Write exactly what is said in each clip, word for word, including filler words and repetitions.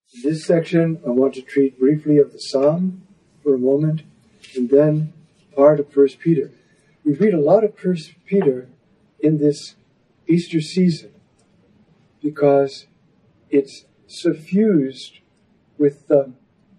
In this section, I want to treat briefly of the Psalm for a moment, and then part of First Peter. We read a lot of First Peter in this Easter season because it's suffused with the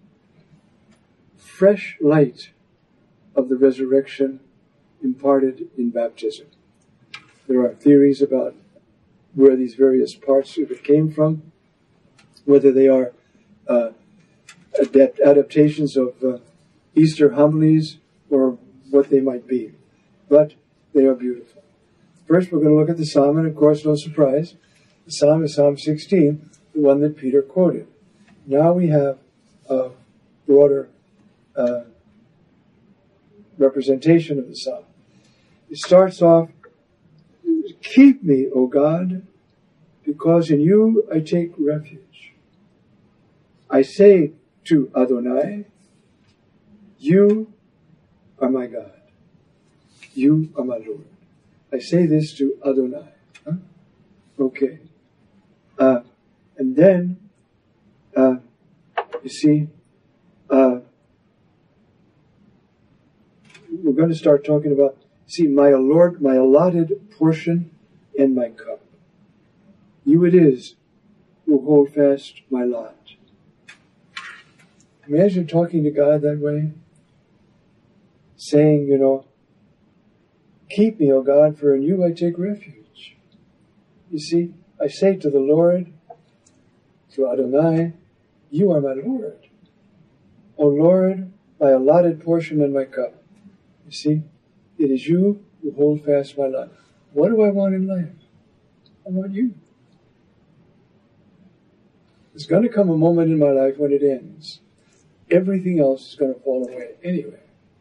fresh light of the resurrection imparted in baptism. There are theories about where these various parts of it came from, whether they are uh, adapt- adaptations of uh, Easter homilies or what they might be. But they are beautiful. First, we're going to look at the Psalm, and of course, no surprise, the Psalm is Psalm sixteen, the one that Peter quoted. Now we have a broader uh, representation of the Psalm. It starts off, "Keep me, O God, because in you I take refuge. I say to Adonai, you are my God. You are my Lord." I say this to Adonai. Huh? Okay. Uh, and then, uh, you see, uh, we're going to start talking about, see, my Lord, my allotted portion and my cup. You it is who hold fast my lot. Imagine talking to God that way, saying, you know, keep me, O God, for in you I take refuge. You see, I say to the Lord, to Adonai, you are my Lord. O Lord, my allotted portion and my cup. You see, it is you who hold fast my life. What do I want in life? I want you. There's going to come a moment in my life when it ends. Everything else is going to fall away anyway.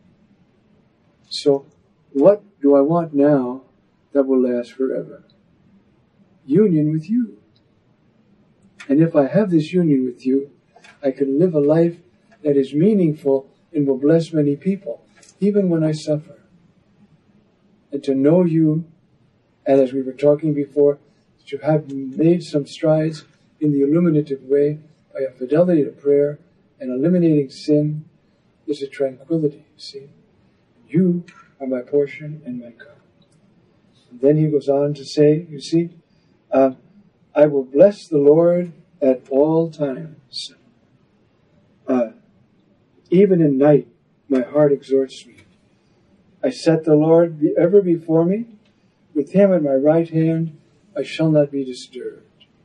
So, what do I want now that will last forever? Union with you. And if I have this union with you, I can live a life that is meaningful and will bless many people, even when I suffer. And to know you, and as we were talking before, to have made some strides in the illuminative way by a fidelity to prayer and eliminating sin, is a tranquility, you see. You are my portion and my cup. And then he goes on to say, you see, uh, I will bless the Lord at all times. Uh, even in night, my heart exhorts me. I set the Lord ever before me. With him at my right hand, I shall not be disturbed.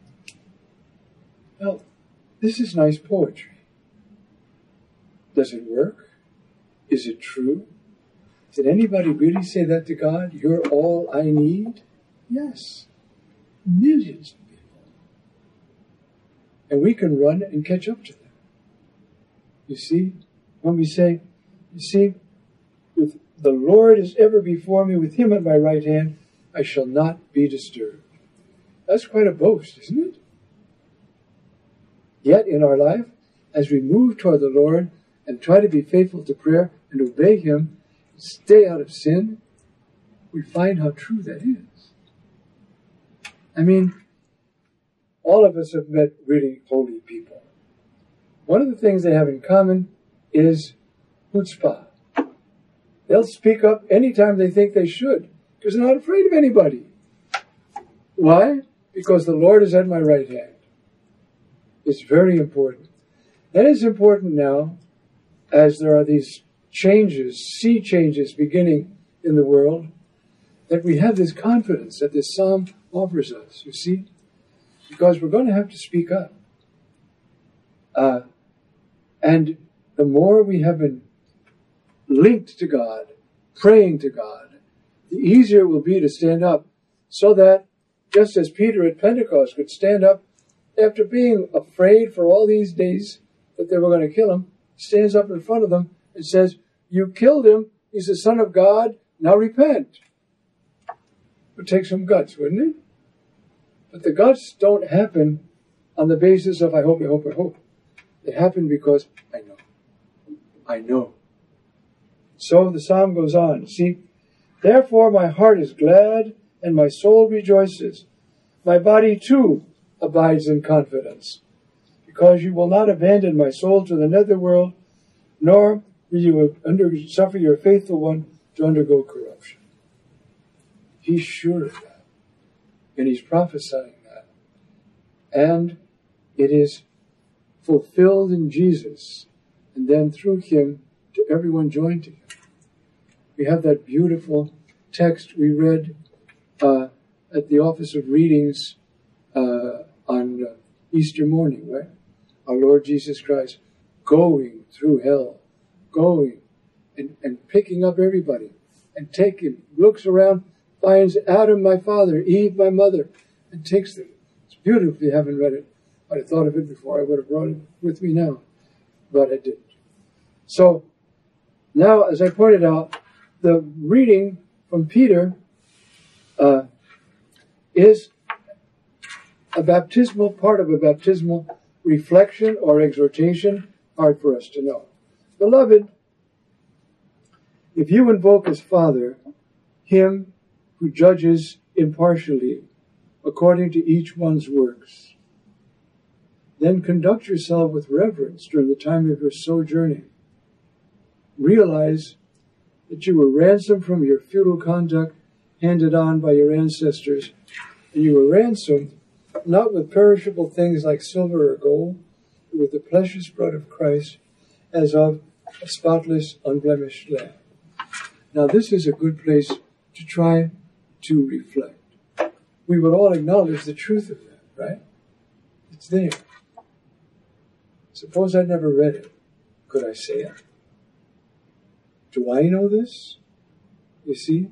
Now, this is nice poetry. Does it work? Is it true? Did anybody really say that to God? You're all I need? Yes. Millions of people. And we can run and catch up to them. You see? When we say, you see, with the Lord is ever before me, with him at my right hand, I shall not be disturbed. That's quite a boast, isn't it? Yet in our life, as we move toward the Lord and try to be faithful to prayer and obey him, stay out of sin, we find how true that is. I mean, all of us have met really holy people. One of the things they have in common is chutzpah. They'll speak up anytime they think they should, because they're not afraid of anybody. Why? Because the Lord is at my right hand. It's very important. And it's important now, as there are these changes, sea changes beginning in the world, that we have this confidence that this psalm offers us, you see? Because we're going to have to speak up. Uh, and the more we have been linked to God, praying to God, the easier it will be to stand up, so that, just as Peter at Pentecost could stand up after being afraid for all these days that they were going to kill him, stands up in front of them and says, you killed him, he's the Son of God, now repent. It would take some guts, wouldn't it? But the guts don't happen on the basis of I hope, I hope, I hope. They happen because I know. I know. So the psalm goes on. See, therefore my heart is glad and my soul rejoices. My body too abides in confidence. because you will not abandon my soul to the netherworld, nor will you under, suffer your faithful one to undergo corruption. He's sure of that. And he's prophesying that. And it is fulfilled in Jesus, and then through him to everyone joined to him. We have that beautiful text we read uh, at the Office of Readings uh, on uh, Easter morning, right? Our Lord Jesus Christ going through hell, going and, and picking up everybody and taking, looks around, finds Adam, my father, Eve, my mother, and takes them. It's beautiful if you haven't read it. I'd have thought of it before. I would have brought it with me now, but I didn't. So now, as I pointed out, the reading from Peter uh, is a baptismal part of a baptismal reflection or exhortation, hard for us to know. Beloved, if you invoke as Father him who judges impartially according to each one's works, then conduct yourself with reverence during the time of your sojourning. Realize that you were ransomed from your futile conduct handed on by your ancestors, and you were ransomed not with perishable things like silver or gold, but with the precious blood of Christ, as of a spotless, unblemished lamb. Now, this is a good place to try to reflect. We would all acknowledge the truth of that, right? It's there. Suppose I never read it. Could I say it? Do I know this? You see?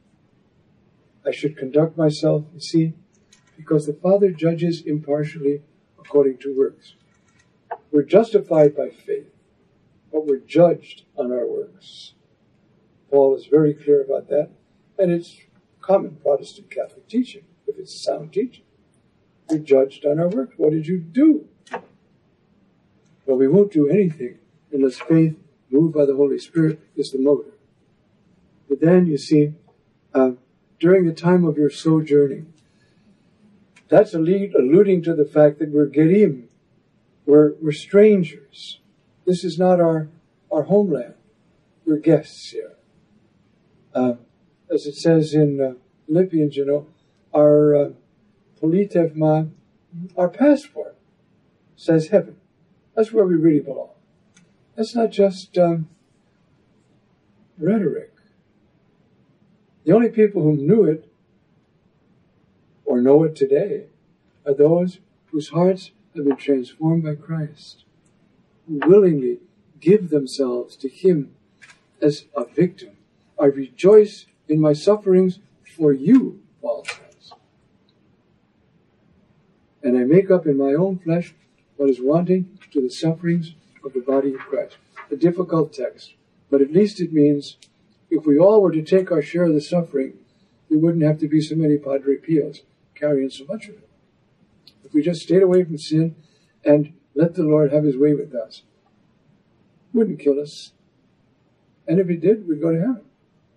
I should conduct myself, you see, because the Father judges impartially according to works. We're justified by faith, but we're judged on our works. Paul is very clear about that, and it's common Protestant Catholic teaching, if it's sound teaching. We're judged on our works. What did you do? Well, we won't do anything unless faith, moved by the Holy Spirit, is the motive. But then, you see, uh, during the time of your sojourning, that's alluding to the fact that we're gerim, we're, we're strangers. This is not our, our homeland. We're guests here. Uh, as it says in uh, Philippians, you know, our uh, politevma, our passport, says heaven. That's where we really belong. That's not just um, rhetoric. The only people who knew it, or know it today, are those whose hearts have been transformed by Christ, who willingly give themselves to him as a victim. I rejoice in my sufferings for you, Paul says. And I make up in my own flesh what is wanting to the sufferings of the body of Christ. A difficult text, but at least it means if we all were to take our share of the suffering, there wouldn't have to be so many Padre Pios carrying so much of it. If we just stayed away from sin and let the Lord have his way with us, it wouldn't kill us. And if it did, we'd go to heaven.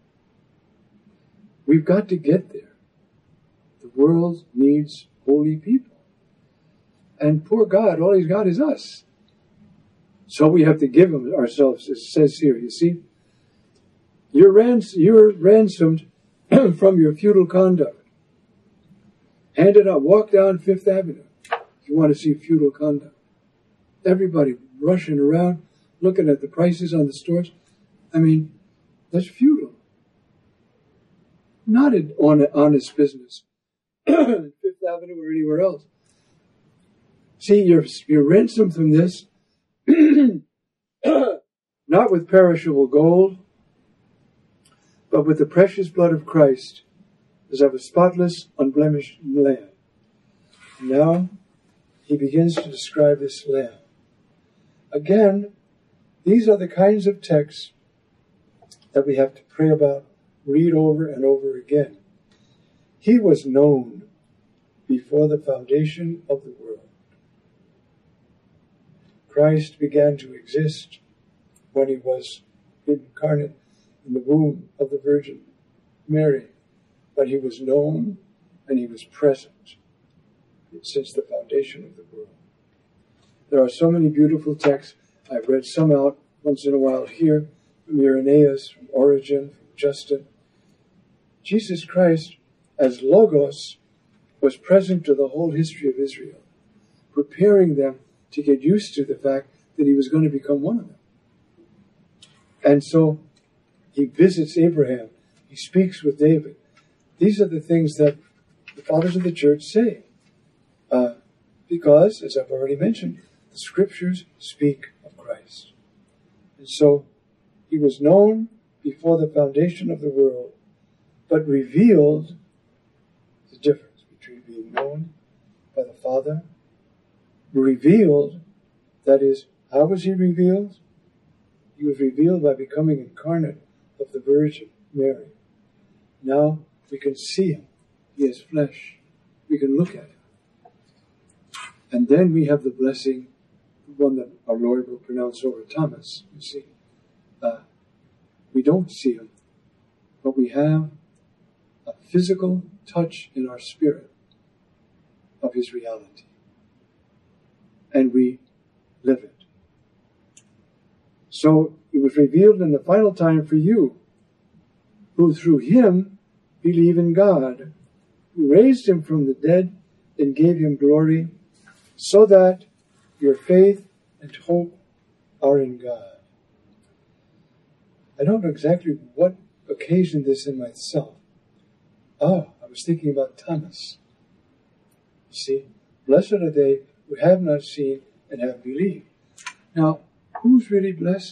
We've got to get there. The world needs holy people. And poor God, all he's got is us. So we have to give him ourselves, it says here, you see. You're, rans- you're ransomed from your futile conduct. Hand it up. Walk down Fifth Avenue if you want to see futile conduct. Everybody rushing around, looking at the prices on the stores. I mean, that's futile. Not an honest business. Fifth Avenue or anywhere else. See, you're, you're ransomed from this, not with perishable gold, but with the precious blood of Christ, as of a spotless, unblemished lamb. And now, he begins to describe this lamb. Again, these are the kinds of texts that we have to pray about, read over and over again. He was known before the foundation of the world. Christ began to exist when he was incarnate in the womb of the Virgin Mary. But he was known and he was present since the foundation of the world. There are so many beautiful texts. I've read some out once in a while here, from Irenaeus, from Origen, from Justin. Jesus Christ, as Logos, was present to the whole history of Israel, preparing them to get used to the fact that he was going to become one of them. And so he visits Abraham. He speaks with David. These are the things that the fathers of the church say. Uh, because, as I've already mentioned, the scriptures speak of Christ. And so he was known before the foundation of the world, but revealed the difference between being known by the Father, revealed, that is, how was he revealed? He was revealed by becoming incarnate of the Virgin Mary. Now we can see him. He has flesh. We can look at him. And then we have the blessing, the one that our Lord will pronounce over Thomas, you see. Uh, we don't see him, but we have a physical touch in our spirit of his reality. And we live it. So it was revealed in the final time for you, who through him believe in God, who raised him from the dead and gave him glory, so that your faith and hope are in God. I don't know exactly what occasioned this in myself. Oh, I was thinking about Thomas. You see, blessed are they who have not seen and have believed. Now, who's really blessed?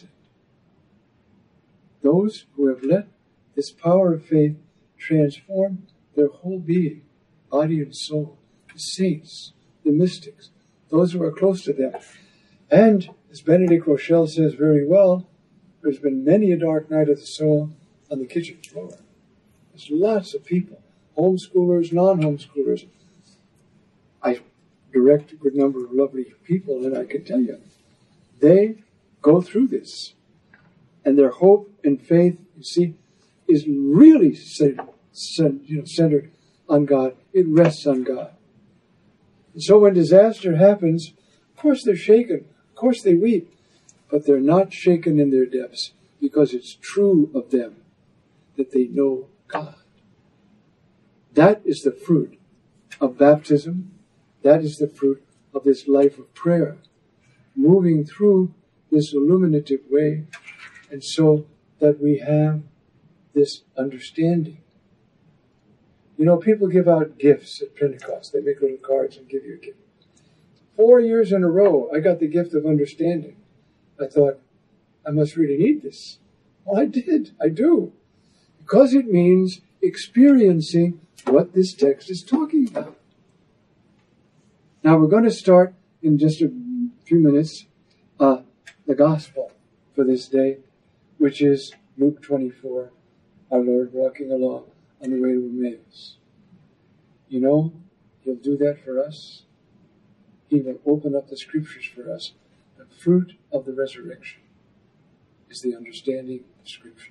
Those who have let this power of faith transform their whole being, body and soul, the saints, the mystics, those who are close to them. And, as Benedict Rochelle says very well, there's been many a dark night of the soul on the kitchen floor. There's lots of people, homeschoolers, non-homeschoolers. I direct a good number of lovely people, and I can tell you, they go through this. And their hope and faith, you see, is really centered, you know, centered on God. It rests on God. And so when disaster happens, of course they're shaken. Of course they weep. But they're not shaken in their depths, because it's true of them that they know God. That is the fruit of baptism. That is the fruit of this life of prayer, moving through this illuminative way, and so that we have this understanding. You know, people give out gifts at Pentecost. They make little cards and give you a gift. Four years in a row, I got the gift of understanding. I thought, I must really need this. Well, I did. I do. Because it means experiencing what this text is talking about. Now, we're going to start in just a few minutes uh, the gospel for this day, which is Luke twenty-four, our Lord walking along on the way to Emmaus. You know, he'll do that for us. He will open up the scriptures for us. The fruit of the resurrection is the understanding of Scripture.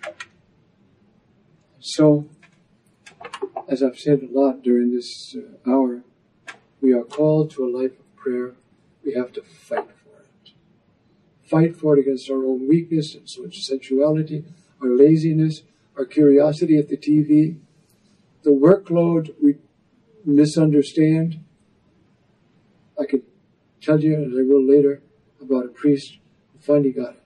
So, as I've said a lot during this uh, hour, we are called to a life of prayer. We have to fight for it. Fight for it against our own weakness and sensuality, our laziness, our curiosity at the T V, the workload we misunderstand. I could tell you, as I will later, about a priest who finally got it.